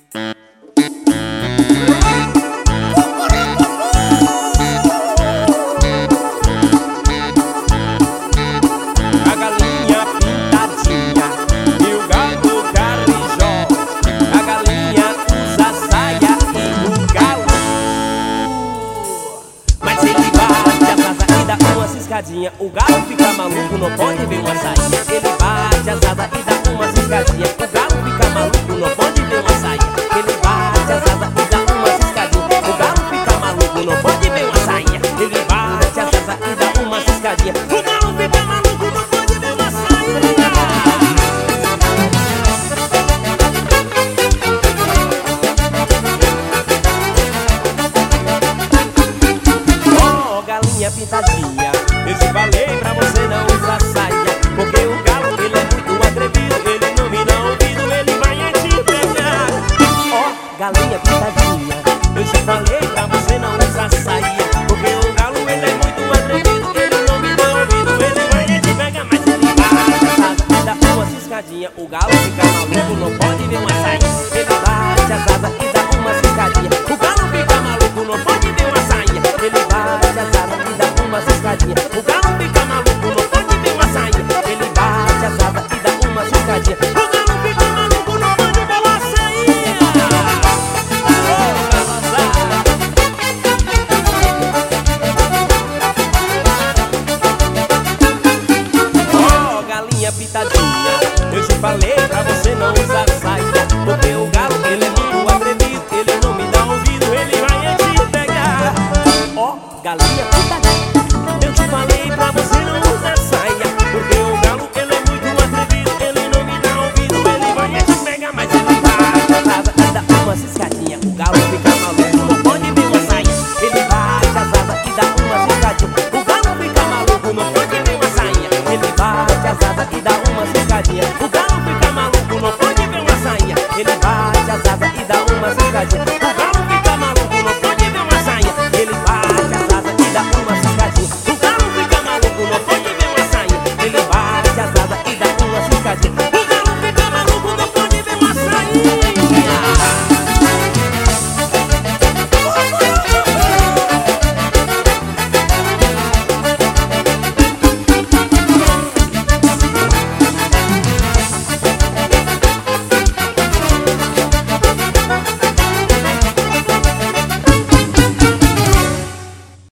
A galinha pintadinha e o galo carijó. A galinha usa saia e o galo, mas ele bate as asas e dá uma ciscadinha. O galo fica maluco, não pode ver uma saia. Ele bate as asas e dá uma ciscadinha. O galo fica maluco, não pode ver uma saia. Ele bate as asas e dá uma ciscadinha. O galo fica maluco, não pode ver uma saia. Ele bate as asas e dá uma ciscadinha. O galo fica maluco, não pode ver uma saia. Oh, galinha pintadinha, eu te falei pra você não usar saia, porque o galo, ele é muito atrevido. Ele não me dá ouvido, ele vai te pegar. Oh, galinha pintadinha, eu te falei pra você não usar saia, porque o galo, ele é muito atrevido. Ele não me dá ouvido, ele vai te pegar. Mas ele bate as asas e dá uma ciscadinha. O galo fica maluco, não pode ver uma saia. Ele bate as asas e dá uma ciscadinha. O galo fica maluco, não pode ver uma saia. Ele bate as asas e dá uma ciscadinha. O galo fica maluco, não pode ver uma saia. Ele bate as asas e dá uma ciscadinha. O galo fica maluco, não pode ver uma saia. Oh, galinha pitadinha, eu te falei pra você não usar saia, porque o galo, ele é muito atrevido. Ele não me dá ouvido, ele vai te pegar. Ó, galinha pitadinha, eu te falei pra você não usar saia, porque o galo, ele é muito atrevido. Ele não me dá ouvido, ele vai te pegar. Mas ele bate as asas e dá uma ciscadinha. O galo fica maluco, não pode ver uma saia. Ele bate as asas e dá uma ciscadinha. O galo fica maluco, não pode ver uma saia. Ele bate as asas e dá uma ciscadinha.